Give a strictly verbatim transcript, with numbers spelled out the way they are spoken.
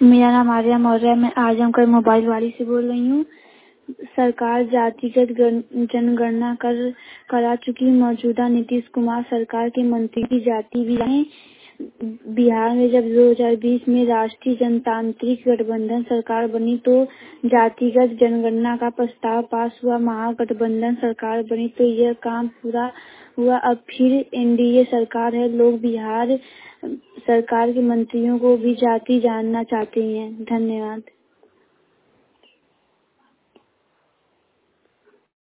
मेरा नाम आर्या मौर्य है। मैं आजमगढ़ मोबाइल वाली से बोल रही हूँ। सरकार जातिगत गण- जनगणना कर करा चुकी। मौजूदा नीतीश कुमार सरकार के मंत्री की जाति भी रहे। बिहार में जब दो हज़ार बीस में राष्ट्रीय जनतांत्रिक गठबंधन सरकार बनी तो जातिगत जनगणना का प्रस्ताव पास हुआ। महागठबंधन सरकार बनी तो यह काम पूरा हुआ। अब फिर एनडीए सरकार है। लोग बिहार सरकार के मंत्रियों को भी जाति जानना चाहते हैं। धन्यवाद।